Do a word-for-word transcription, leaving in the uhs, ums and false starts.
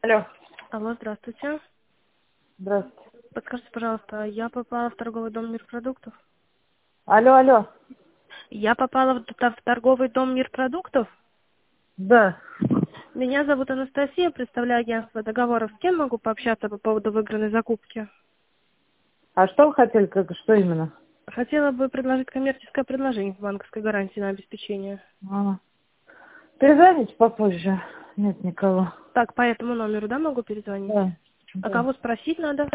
Алло, Алло, здравствуйте. здравствуйте. Подскажите, пожалуйста, я попала в торговый дом «Мир продуктов»? Алло, алло. Я попала в, т- в торговый дом «Мир продуктов»? Да. Меня зовут Анастасия, представляю агентство договоров. С кем могу пообщаться по поводу выигранной закупки? А что вы хотели, как, что именно? Хотела бы предложить коммерческое предложение с банковской гарантией на обеспечение. А. Перезвоните попозже. Нет никого. Так, по этому номеру, да, могу перезвонить? Да. А Да. кого спросить надо?